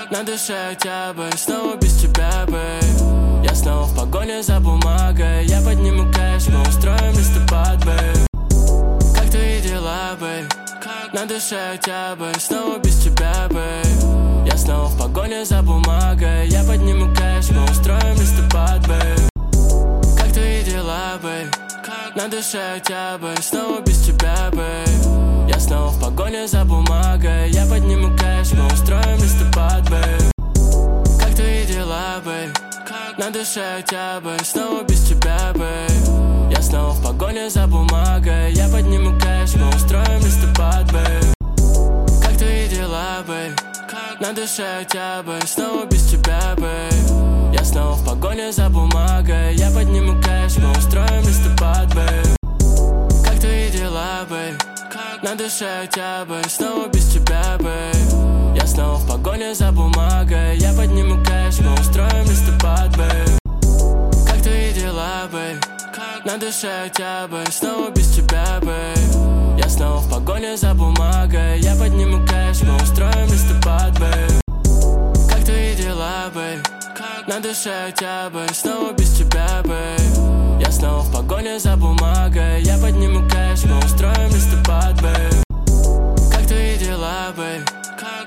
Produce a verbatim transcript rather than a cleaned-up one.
Как на душе у тебя, бэй, снова без тебя, бэй. Я снова в погоне за бумагой. Я подниму кэш, мы устроим листопад, бэй. Как твои дела, бэй? Как на душе у тебя, бэй, снова без тебя, бэй. Я снова в погоне за бумагой. Я подниму кэш, мы устроим листопад, бэй. Как твои дела, бэй? Как на душе у тебя, бэй, снова без тебя, бэй. Я снова в погоне за бумагой. Я подниму кэш, мы устроим листопад, бэй. Как твои дела, бэй? Как на душе у тебя, бэй, снова без тебя, бэй. Я снова в погоне за бумагой. Я подниму кэш, мы устроим листопад, бэй. Как твои дела, бэй? Как на душе у тебя, бэй, снова без тебя, бэй. Я снова в погоне за бумагой. Я подниму кэш, мы устроим листопад, бэй. Как твои дела, бэй? Как на душе у тебя, бэй, снова без тебя, бэй. Я снова в погоне за бумагой. Я подниму кэш, мы устроим листопад, бэй. Как твои дела, бэй? Как на душе у тебя, бэй, снова без тебя, бэй. Я снова в погоне за бумагой. Я подниму кэш, мы устроим листопад, бэй. Как твои дела, бэй? Как на душе у тебя, бэй, снова без тебя, бэй.